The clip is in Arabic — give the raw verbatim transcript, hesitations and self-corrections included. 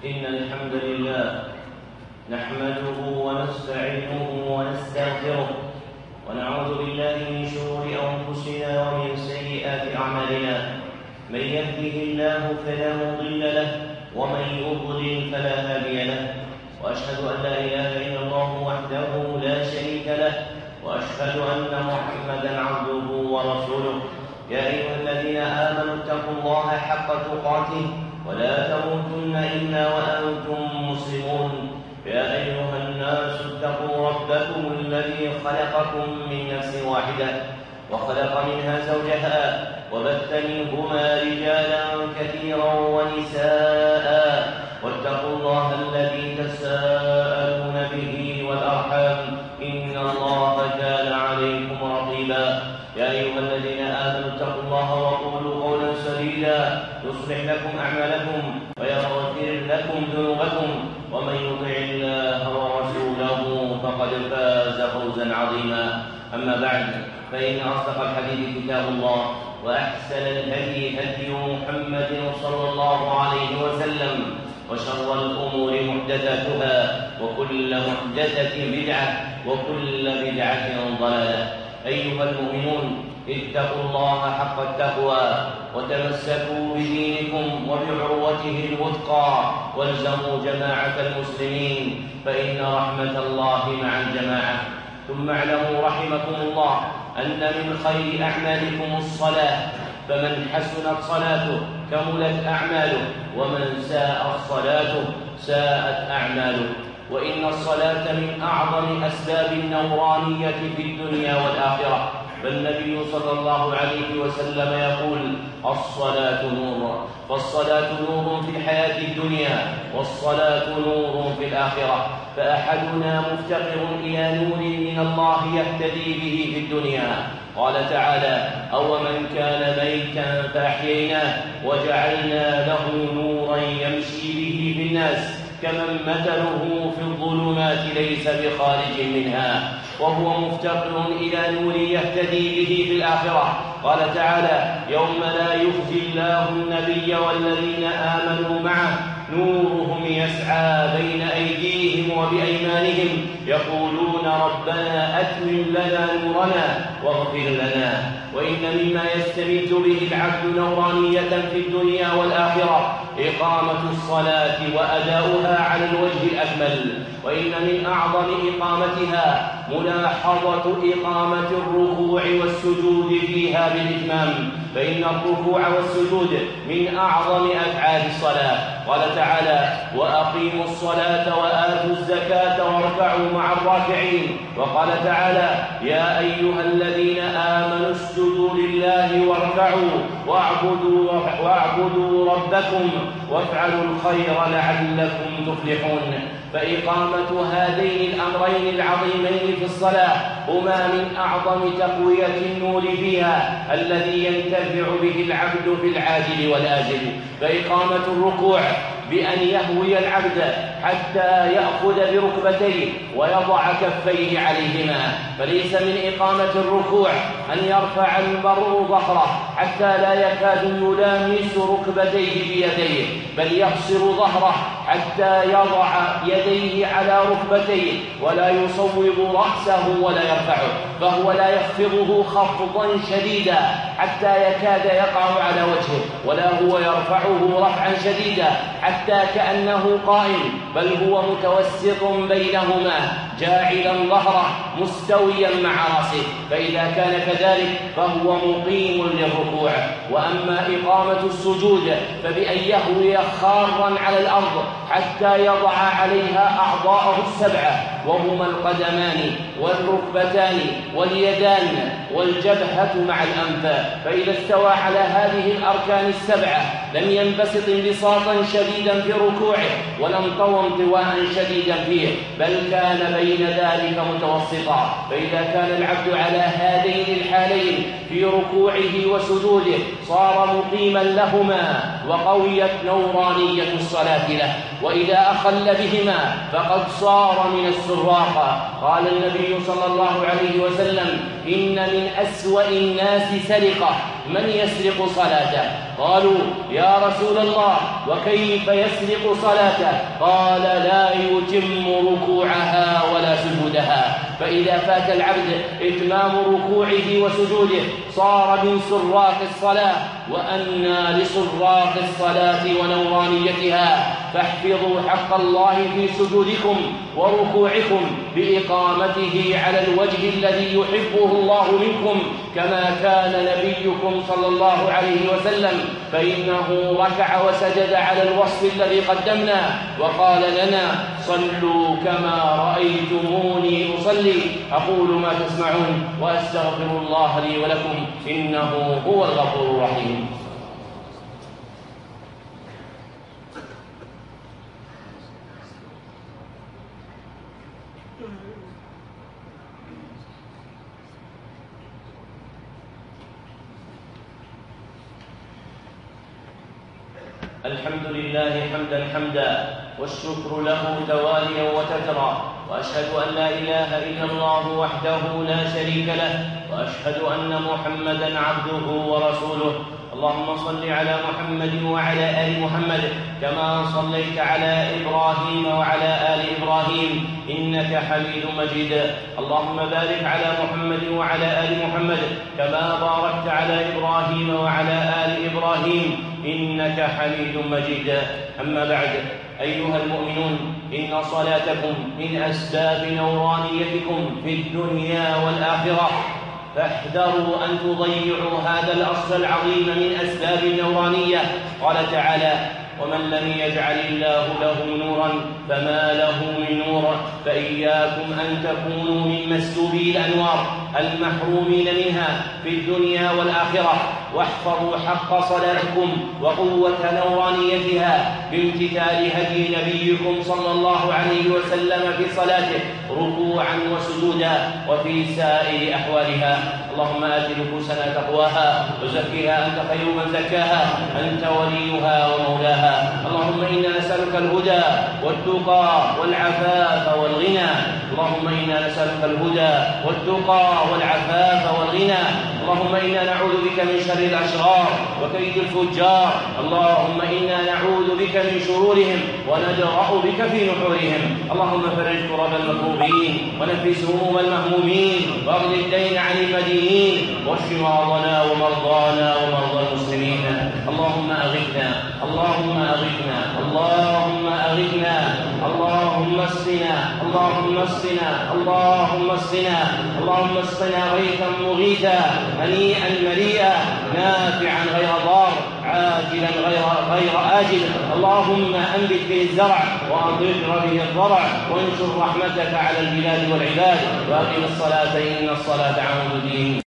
إن الحمد لله نحمده ونستعينه ونستغفره ونعوذ بالله من شرور أنفسنا ومن سيئات أعمالنا. من يهده الله فلا مضل له ومن يضلل فلا هادي له، وأشهد أن لا إله إلا الله وحده لا شريك له، وأشهد أن محمدًا عبده ورسوله. يا أيها الذين آمنوا اتقوا الله حق تقاته ولا تموتن إلا وأنتم مسلمون. يا أيها الناس اتقوا ربكم الذي خلقكم من نفس واحدة وخلق منها زوجها وبث منهما رجالا كثيرا ونساء، واتقوا الله الذي تساءلون به والأرحام إن الله كان عليكم رقيبا. يا أيها الذين آمنوا اتقوا الله وقولوا قولا سديدا يصلح لكم أعمالكم ويغفر لكم ذنوبكم، ومن يطع الله ورسوله فقد فاز فوزا عظيما. أما بعد، فإن أصدق الحديث كتاب الله، وأحسن الهدي هدي محمد صلى الله عليه وسلم، وشر الأمور محدثاتها، وكل محدثة بدعة، وكل بدعة ضلالة. أيها المؤمنون، اتقوا الله حق التقوى وتمسكوا بدينكم وبعروته الوثقى، والزموا جماعة المسلمين، فإن رحمة الله مع الجماعة. ثم اعلموا رحمكم الله أن من خير أعمالكم الصلاة، فمن حسنت صلاته كملت أعماله، ومن ساءت صلاته ساءت أعماله. وإن الصلاة من أعظم أسباب النورانية في الدنيا والآخرة، فالنبي صلى الله عليه وسلم يقول: الصلاة نور. فالصلاة نور في الحياة الدنيا، والصلاة نور في الآخرة. فأحدنا مفتقر إلى نور من الله يهتدي به في الدنيا. قال تعالى: أو من كان ميتا فأحييناه وجعلنا له نورا يمشي به في الناس كمن مثله في الظلمات ليس بخارج منها. وهو مفتقر إلى نور يهتدي به في الآخرة. قال تعالى: يوم لا يخزي الله النبي والذين آمنوا معه نورهم يسعى بين أيديهم وبأيمانهم يقولون ربنا أتمم لنا نورنا واغفر لنا. وإن مما يستمد به العبد نورانية في الدنيا والآخرة إقامة الصلاة وأداؤها على الوجه الأكمل. وإن من أعظم إقامتها ملاحظة إقامة الركوع والسجود فيها بالإتمام، فإن الركوع والسجود من أعظم أفعال الصلاة. قال تعالى: وأقيموا الصلاة وآتوا الزكاة واركعوا مع الراكعين. وقال تعالى: يا أيها الذين آمنوا اسجدوا لله واركعوا واعبدوا, واعبدوا ربكم وافعلوا الخير لعلكم تفلحون. فإقامة هذين الأمرين العظيمين في الصلاة هما من أعظم تقوية النور فيها الذي ينتفع به العبد في العاجل والآجل. فإقامة الركوع بأن يهوي العبد حتى يأخذ بركبتيه ويضع كفيه عليهما، فليس من إقامة الركوع أن يرفع المرء ظهره حتى لا يكاد يلامس ركبتيه بيديه، بل يقصر ظهره حتى يضع يديه على ركبتيه ولا يصوب رأسه ولا يرفعه، فهو لا يخفضه خفضا شديدا حتى يكاد يقع على وجهه، ولا هو يرفعه رفعا شديدا حتى كأنه قائم، بل هو متوسط بينهما جاعلا ظهره مستويا مع رأسه. فإذا كان كذلك فهو مقيم للركوع. وأما إقامة السجود فبأن يهوي خارا على الأرض حتى يضع عليها أعضاءه السبعة، وهما القدمان والركبتان واليدان والجبهة مع الأنف. فإذا استوى على هذه الأركان السبعة لم ينبسط انبساطا شديدا في ركوعه، ولا انطوى انطواء شديدا فيه، بل كان بين ذلك متوسطا. فإذا كان العبد على هذين الحالين في ركوعه وسجوده صار مقيما لهما، وقويت نورانية الصلاة له. وإذا أخل بهما فقد صار من السراق. قال النبي صلى الله عليه وسلم: إن من أسوأ الناس سرقة من يسرق صلاته. قالوا: يا رسول الله وكيف يسرق صلاته؟ قال: لا يتم ركوعها ولا سجودها. فإذا فات العبد إتمام ركوعه وسجوده صار من سراق الصلاة. وأنى لسراق الصلاة ونورانيتها. فاحفظوا حق الله في سجودكم وركوعكم بإقامته على الوجه الذي يحبه الله منكم، كما كان نبيكم صلى الله عليه وسلم، فإنه ركع وسجد على الوصف الذي قدمناه وقال لنا: صلوا كما رأيتموني أصلي. أقول ما تسمعون وأستغفر الله لي ولكم، إنه هو الغفور الرحيم. الحمد لله حمدا حمدا، والشكر له تواليا وتترى، وأشهد أن لا إله إلا الله وحده لا شريك له، وأشهد أن محمدا عبده ورسوله. اللهم صل على محمد وعلى آل محمد كما صليت على إبراهيم وعلى آل إبراهيم إنك حميد مجيد. اللهم بارك على محمد وعلى آل محمد كما باركت على إبراهيم وعلى آل إبراهيم إنك حميد مجيد. أما بعد، أيها المؤمنون، إن صلاتكم من أسباب نورانيتكم في الدنيا والآخرة، فاحذروا أن تضيعوا هذا الأصل العظيم من أسباب النورانية. قال تعالى: ومن لم يجعل الله له نورا فما له من نور. فإياكم أن تكونوا من مسلوبي الأنوار المحرومين منها في الدنيا والآخرة، واحفظوا حق صلاتكم وقوة نورانيتها بامتثال هدي نبيكم صلى الله عليه وسلم في صلاته ركوعا وسجودا وفي سائر أحوالها. اللهم آت نفوسنا تقواها وزكها أنت خير من زكاها، أنت وليها ومولاها. اللهم إنا نسألك الهدى والتقى والعفاف والغنى. اللهم إنا نسألك الهدى والتقى والعفاف والغنى. اللهم إنا نعوذ بك من شر الأشرار وكيد الفجار. اللهم إنا نعوذ بك من شرورهم وندرأ بك في نحورهم. اللهم فرج كرب المكروبين ونفس هموم المهمومين واغض الدين عن المدينين واشف مرضنا ومرضانا ومرضى المسلمين. اللهم أغثنا اللهم أغثنا اللهم أغثنا اللهم اسقنا اللهم اسقنا اللهم اسقنا اللهم اسقنا غيثا مغيثا هنيئا مريئا نافعا غير ضار عاجلا غير غير آجل. اللهم أنبت به الزرع وأضر به الضرع وانشر رحمتك على البلاد والعباد. وأقم الصلاة إن الصلاة عمود دين.